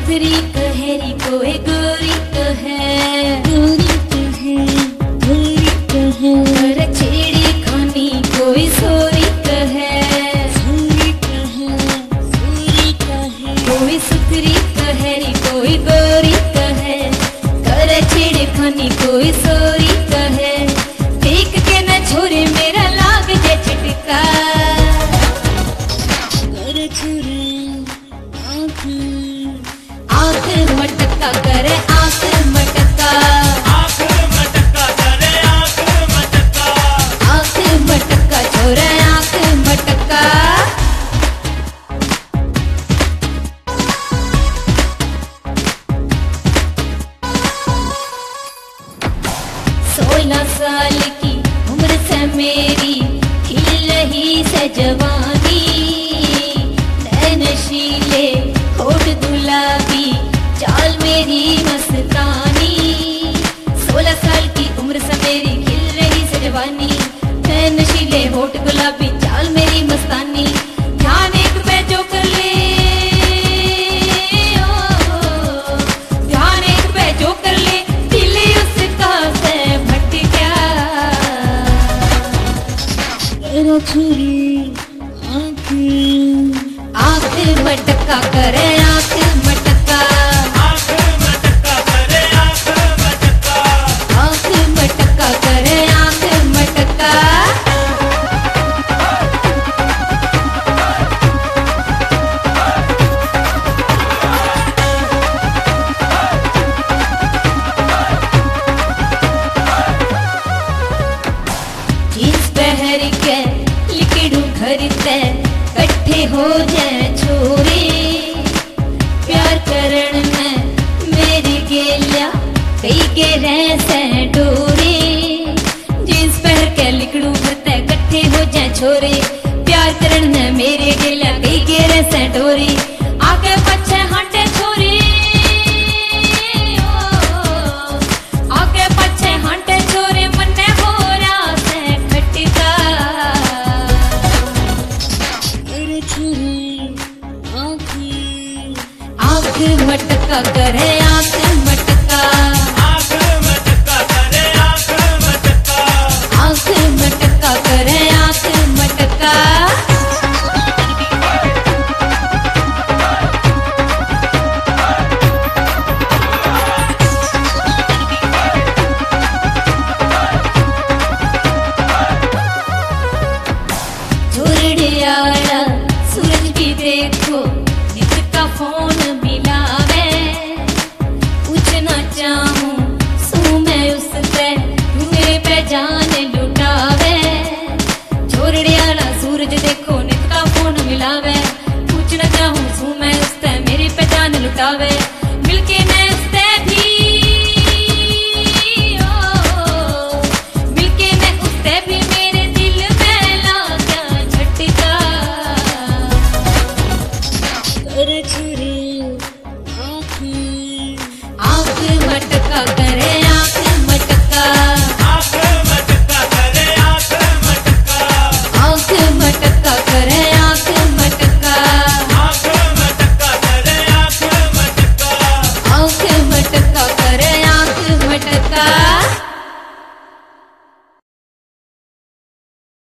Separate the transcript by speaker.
Speaker 1: सुथरी कहरी कोई गोरी तो है, गोरी तो है, गोरी तो है। कर छेड़ी खानी कोई सोरी तो है, सोरी तो है, सोरी तो है। कोई सुथरी कहरी कोई गोरी तो है, कर छेड़ी खानी कोई सोरी तो है। देख के न छोरे मेरा लाग जे झटका, कर छोरे आँख मटका करे आँख मटका,
Speaker 2: आँख मटका करे आँख मटका,
Speaker 1: आँख मटका छोरे आँख मटका। 16 साल की उम्र से मेरी खिल रही से जवानी, नशीले होठ गुलाबी चाल मेरी मस्तानी। 16 साल की उम्र से मेरी खिल रही से जवानी, नशीले होठ गुलाबी चाल मेरी मस्तानी। ध्यान एक पे जो कर ले, ध्यान एक पे जो कर ले, दिल उसका से भटका। तेरा छुरी आँख मटका करे आँख मटका,
Speaker 2: आँख मटका करे आँख मटका,
Speaker 1: आँख मटका करे आँख मटका। जींस पहर के लिकड़ू घर ते कट्ठे हो जाए छोरे, प्यार करण में मेरी गेलिया कई के रहसे डोरे। जींस पहर के लिकड़ू घर ते कट्ठे हो जाए छोरे, प्यार करण में मेरे गेलिया कई के रहसे डोरे।